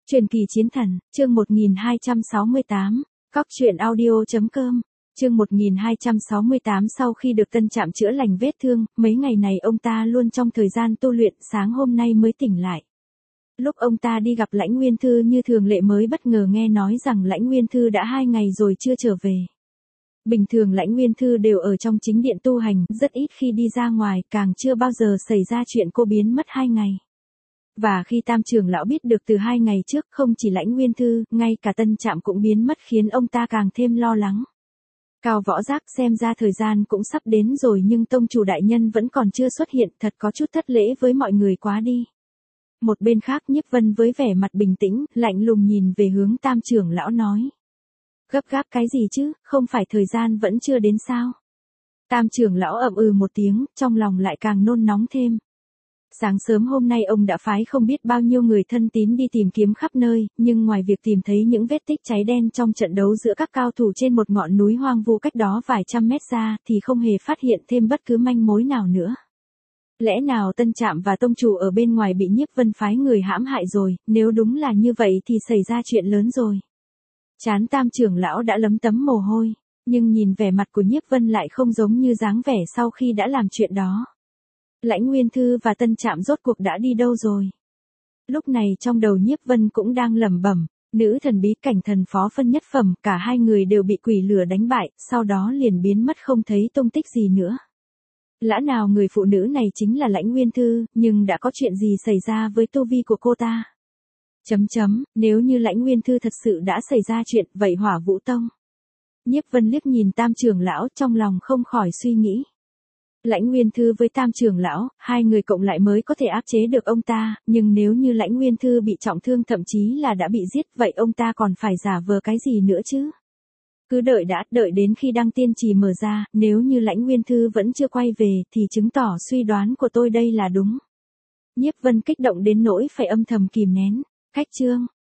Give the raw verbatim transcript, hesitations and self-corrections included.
Truyền kỳ chiến thần, chương một nghìn hai trăm sáu mươi tám, cóc truyện audio.com, chương một nghìn hai trăm sáu mươi tám. Sau khi được Tân Trạm chữa lành vết thương, mấy ngày này ông ta luôn trong thời gian tu luyện, sáng hôm nay mới tỉnh lại. Lúc ông ta đi gặp Lãnh Nguyên Thư như thường lệ mới bất ngờ nghe nói rằng Lãnh Nguyên Thư đã hai ngày rồi chưa trở về. Bình thường Lãnh Nguyên Thư đều ở trong chính điện tu hành, rất ít khi đi ra ngoài, càng chưa bao giờ xảy ra chuyện cô biến mất hai ngày. Và khi Tam trưởng lão biết được từ hai ngày trước, không chỉ Lãnh Nguyên Thư, ngay cả Tân Trạm cũng biến mất khiến ông ta càng thêm lo lắng. Cao Võ Giác, xem ra thời gian cũng sắp đến rồi nhưng tông chủ đại nhân vẫn còn chưa xuất hiện, thật có chút thất lễ với mọi người quá đi. Một bên khác Nhiếp Vân với vẻ mặt bình tĩnh, lạnh lùng nhìn về hướng Tam trưởng lão nói. Gấp gáp cái gì chứ, không phải thời gian vẫn chưa đến sao? Tam trưởng lão ậm ừ một tiếng, trong lòng lại càng nôn nóng thêm. Sáng sớm hôm nay ông đã phái không biết bao nhiêu người thân tín đi tìm kiếm khắp nơi, nhưng ngoài việc tìm thấy những vết tích cháy đen trong trận đấu giữa các cao thủ trên một ngọn núi hoang vu cách đó vài trăm mét ra, thì không hề phát hiện thêm bất cứ manh mối nào nữa. Lẽ nào Tân Trạm và tông chủ ở bên ngoài bị Nhiếp Vân phái người hãm hại rồi, nếu đúng là như vậy thì xảy ra chuyện lớn rồi. Trán Tam trưởng lão đã lấm tấm mồ hôi, nhưng nhìn vẻ mặt của Nhiếp Vân lại không giống như dáng vẻ sau khi đã làm chuyện đó. Lãnh Nguyên Thư và Tân Trạm rốt cuộc đã đi đâu rồi? Lúc này trong đầu Nhiếp Vân cũng đang lẩm bẩm, nữ thần bí cảnh thần phó phân nhất phẩm, cả hai người đều bị quỷ lửa đánh bại, sau đó liền biến mất không thấy tung tích gì nữa. Lẽ nào người phụ nữ này chính là Lãnh Nguyên Thư, nhưng đã có chuyện gì xảy ra với tu vi của cô ta? Chấm chấm, nếu như Lãnh Nguyên Thư thật sự đã xảy ra chuyện, vậy Hỏa Vũ Tông. Nhiếp Vân liếc nhìn Tam trưởng lão, trong lòng không khỏi suy nghĩ. Lãnh Nguyên Thư với Tam trưởng lão, hai người cộng lại mới có thể áp chế được ông ta, nhưng nếu như Lãnh Nguyên Thư bị trọng thương thậm chí là đã bị giết, vậy ông ta còn phải giả vờ cái gì nữa chứ? Cứ đợi đã, đợi đến khi đăng tiên trì mở ra, nếu như Lãnh Nguyên Thư vẫn chưa quay về, thì chứng tỏ suy đoán của tôi đây là đúng. Nhiếp Vân kích động đến nỗi phải âm thầm kìm nén. Khách chương,